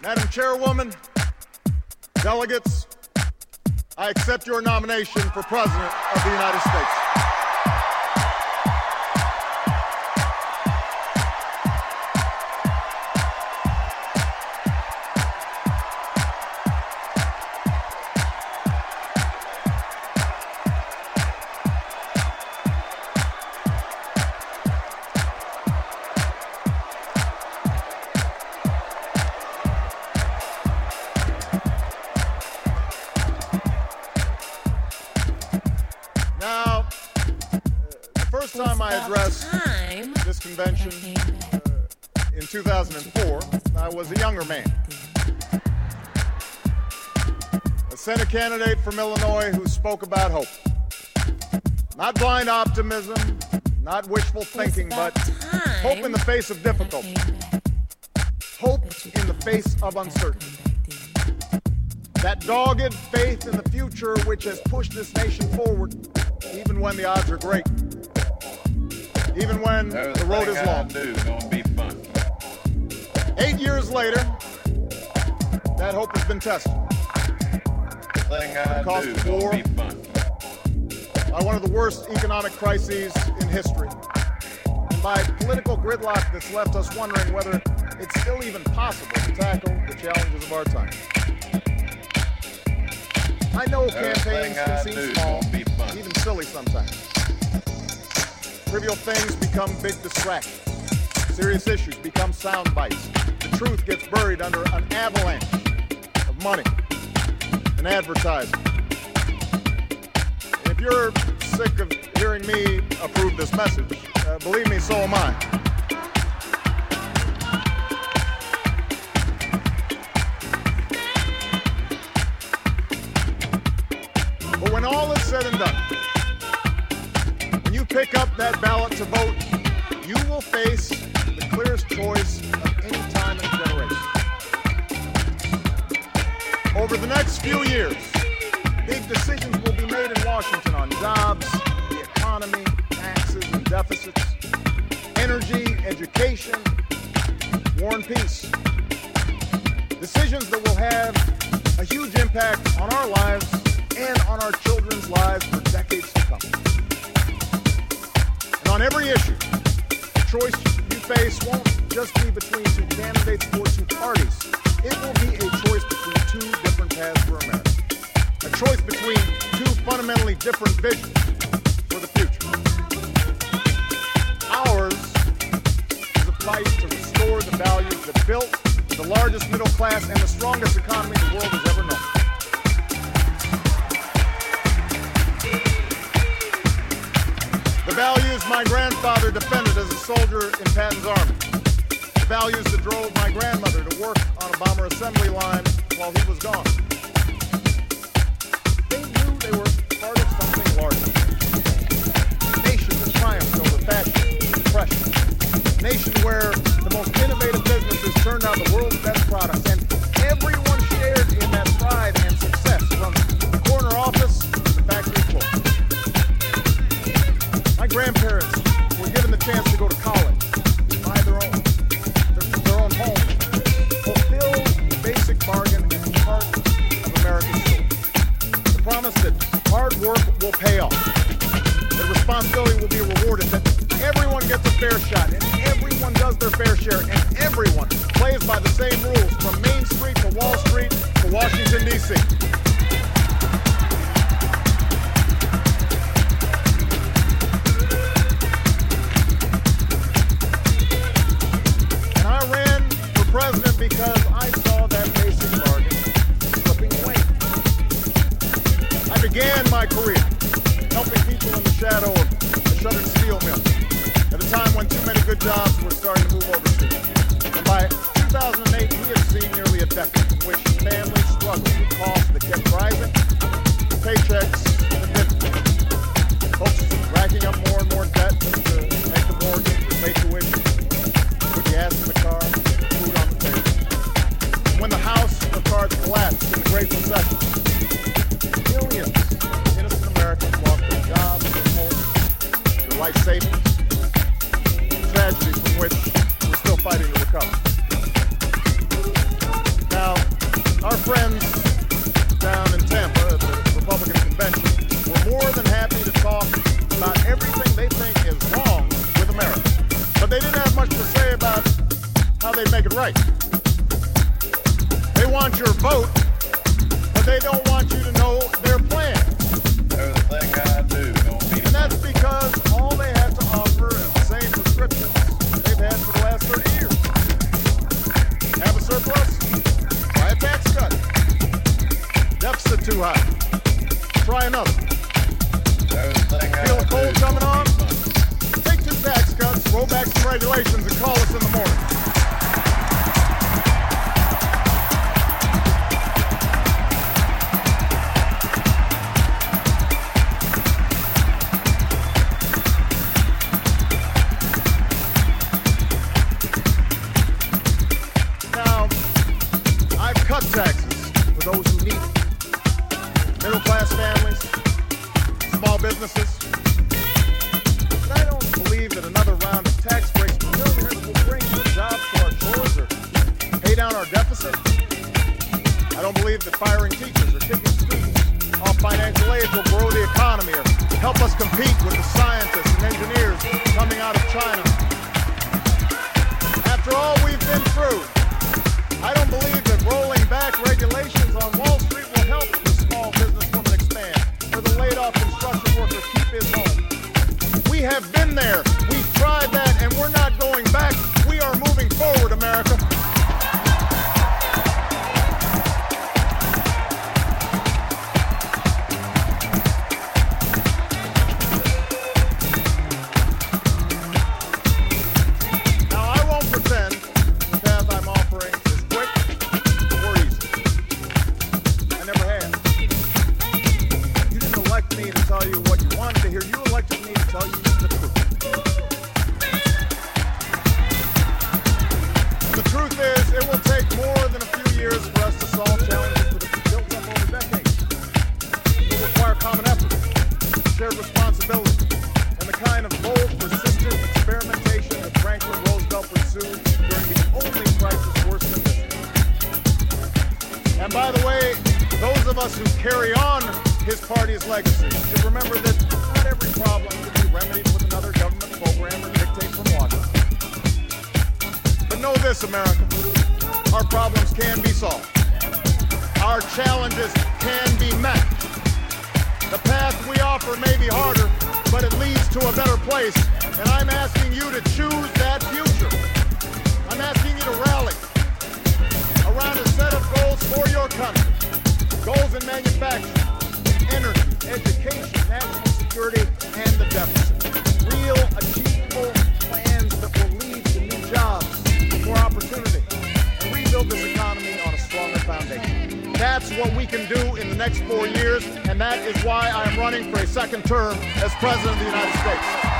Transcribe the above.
Madam Chairwoman, delegates, I accept your nomination for President of the United States. I addressed this convention in 2004, I was a younger man. A Senate candidate from Illinois who spoke about hope. Not blind optimism, not wishful thinking, but hope in the face of difficulty. Hope in the face of uncertainty. That dogged faith in the future which has pushed this nation forward, even when the odds are great. Even when the road is long. Gonna be fun. 8 years later, that hope has been tested. The cost of war, by one of the worst economic crises in history, and by political gridlock that's left us wondering whether it's still even possible to tackle the challenges of our time. I know campaigns can seem small, even silly sometimes. Trivial things become big distractions. Serious issues become sound bites. The truth gets buried under an avalanche of money and advertising. And if you're sick of hearing me approve this message, believe me, so am I. But when all is said and done, pick up that ballot to vote, you will face the clearest choice of any time in a generation. Over the next few years, big decisions will be made in Washington on jobs, the economy, taxes and deficits, energy, education, war and peace. Decisions that will have a huge impact on our lives and on our children's lives for decades to come. On every issue, the choice you face won't just be between two candidates or two parties. It will be a choice between two different paths for America. A choice between two fundamentally different visions for the future. Ours is a fight to restore the values that built the largest middle class and the strongest economy the world has ever known. The values my grandfather defended as a soldier in Patton's army. The values that drove my grandmother to work on a bomber assembly line while he was gone. They knew they were part of something larger. A nation that triumphed over fascism and oppression. A nation where the most innovative businesses turned out the world's best products, and everyone shared in that pride and success, from the corner office to the factory floor. My grandparents were given the chance to go to college, buy their own home, fulfill the basic bargain as part of American soul. The promise that hard work will pay off, that responsibility will be rewarded, that everyone gets a fair shot, and everyone does their fair share, and everyone plays by the same rules, from Main Street to Wall Street to Washington, D.C. President because I saw that basic bargain slipping away. I began my career helping people in the shadow of a shuttered steel mill at a time when too many good jobs were starting to move overseas. And by 2008, we had seen nearly a decade in which families struggled with costs that kept rising, paychecks that didn't. Folks racking up more and more debt just to make the mortgage or pay tuition, put gas in the car, food on the table. And when the house of cards collapsed in the Great Recession, millions of innocent Americans lost their jobs, their homes, their life savings, tragedies from which we're still fighting to recover. Now, how they'd make it right. They want your vote, but they don't want you to know their plan. Everything I do don't mean And that's because all they have to offer is the same prescriptions they've had for the last 30 years. Have a surplus? Buy a tax cut. Deficit too high. Try another. everything I Feel the do cold don't coming on? mean fun. Take 2 tax cuts, roll back some regulations, and call us in the morning. Now, I've cut taxes for those who need it. Middle-class families, small businesses. But I don't believe that another round of tax breaks for millionaires will bring more jobs to our shores or pay down our deficit. I don't believe that firing teachers or kicking students off financial aid will grow the economy or help us compete with the scientists and engineers coming out of China. After all we've been through, I don't believe that rolling back regulations on Wall Street will help the small businesswoman expand or the laid-off construction worker keep his home. We have been there. We've tried that, and we're not going back. We are moving forward, America. Now, I won't pretend the path I'm offering is quick or easy. I never have. You didn't elect me to tell you what you wanted to hear. You elected me to tell you the truth. And the truth is, it will take more than a few years for us to solve challenges that have been built up over decades. It will require common effort, shared responsibility, and the kind of bold, persistent experimentation that Franklin Roosevelt pursued during the only crisis worse than this. And by the way, those of us who carry on his party's legacy should remember that not every problem can be remedied with another government program or dictate from Washington. But know this, America, our problems can be solved. Our challenges can be met. The path we offer may be harder, but it leads to a better place. And I'm asking you to choose that future. I'm asking you to rally around a set of goals for your country. Goals in manufacturing, energy, education, national security, and the deficit. Real, achievable plans that will lead to new jobs, more opportunity, and rebuild this economy on a stronger foundation. That's what we can do in the next 4 years, and that is why I'm running for a second term as President of the United States.